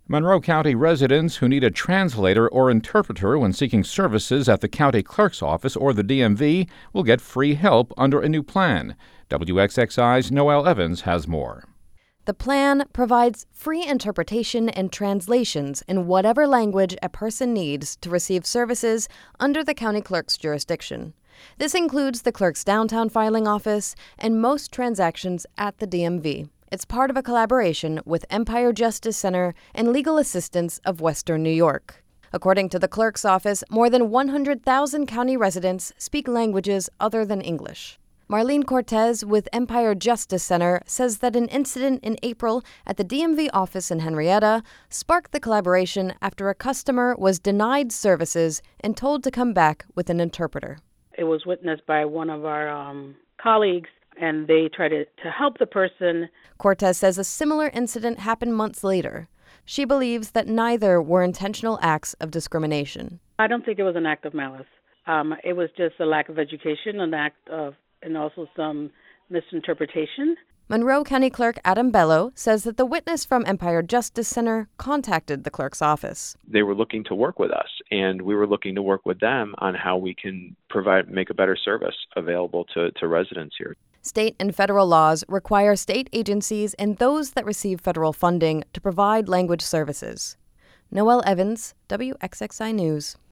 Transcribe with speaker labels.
Speaker 1: Monroe County residents who need a translator or interpreter when seeking services at the county clerk's office or the DMV will get free help under a new plan. WXXI's Noelle Evans has more.
Speaker 2: The plan provides free interpretation and translations in whatever language a person needs to receive services under the county clerk's jurisdiction. This includes the clerk's downtown filing office and most transactions at the DMV. It's part of a collaboration with Empire Justice Center and Legal Assistance of Western New York. According to the clerk's office, more than 100,000 county residents speak languages other than English. Marlene Cortez with Empire Justice Center says that an incident in April at the DMV office in Henrietta sparked the collaboration after a customer was denied services and told to come back with an interpreter.
Speaker 3: It was witnessed by one of our colleagues, and they tried to help the person.
Speaker 2: Cortez says a similar incident happened months later. She believes that neither were intentional acts of discrimination.
Speaker 3: I don't think it was an act of malice. It was just a lack of education, and also some misinterpretation.
Speaker 2: Monroe County Clerk Adam Bello says that the witness from Empire Justice Center contacted the clerk's office.
Speaker 4: They were looking to work with us, and we were looking to work with them on how we can make a better service available to residents here.
Speaker 2: State and federal laws require state agencies and those that receive federal funding to provide language services. Noelle Evans, WXXI News.